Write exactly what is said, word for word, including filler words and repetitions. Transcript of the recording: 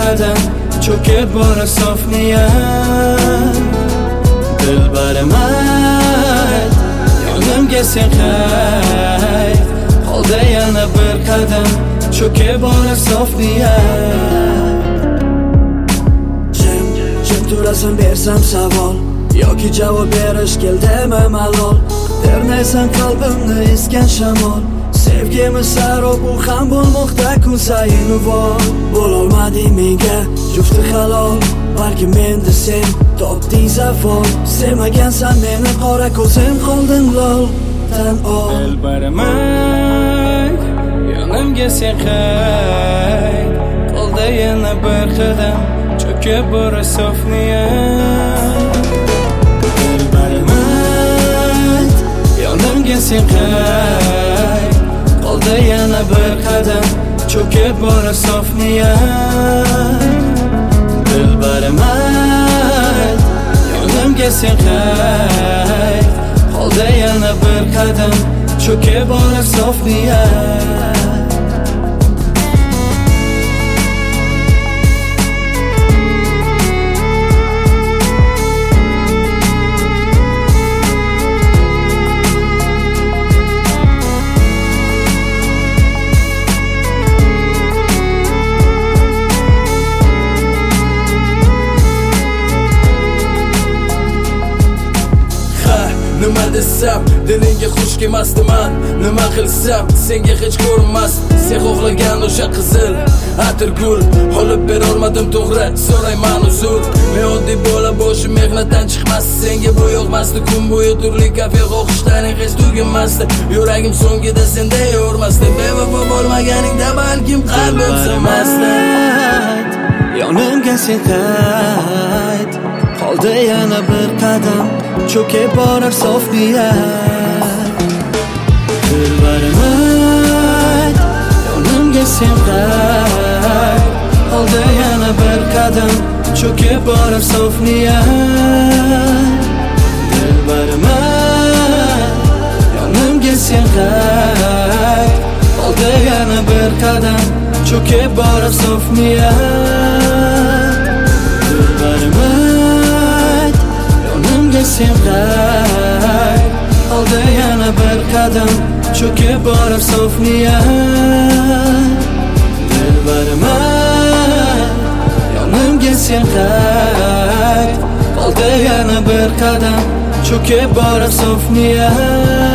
qadam cho'kib borar sof niyat. Dilbarim ayt, yonimga sen qayt, qoldi yana bir qadam cho'kib borar sof niyat. Jim, jim turasan bersam savol, yoki javob berish keldimi malol. Dernaysan qalbimni esgan shamol, sevgimiz sarob u ham bo'lmoqda kun sayin uvol. Bo'lolmading menga jufti halol, balki menda sen topding zavol. Sevmagansan meni qora ko'zim qolding lol tan ol. Dilbarim ayt, yonimga sen qayt, qoldi yana bir qadam cho'kib borar sof niyat. Dilbarim ayt, yonimga sen qayt, qoldi yana bir qadam cho'kib borar sof niyat. Dilbarim ayt, yonimga sen qayt, qoldi yana bir qadam cho'kib borar sof niyat. Nima desam, dilingga xush kelmasdiman. Nima qilsam, senga hech ko'rinmas. Sen xohlagan o'sha qizil atirgul olib berolmadim to'g'ri, so'rayman uzr. Men oddiy bola boshim mehnatdan chiqmas. Senga bu yoqmasdi, kun bo'yi turli kafe xohishlaring hech tuginmasdi. Yuragim so'ngida senda yormasdi. Bevafo bo'lmaganingda balkim qalbim sinmasdi. Yonimga sen qayt, qoldi yana bir qadam cho'kib borar sof niyat. Dilbarim ayt, yonimga sen qayt, qoldi yana bir qadam cho'kib borar sof niyat. Dilbarim ayt, yonimga sen qayt, qoldi yana bir qadam cho'kib borar sof niyat. Dilbarim ayt, yonimga sen qayt, qoldi yana bir qadam cho'kib borar sof niyat. Dilbarim ayt, yonimga sen qayt, qoldi yana bir qadam cho'kib borar sof niyat.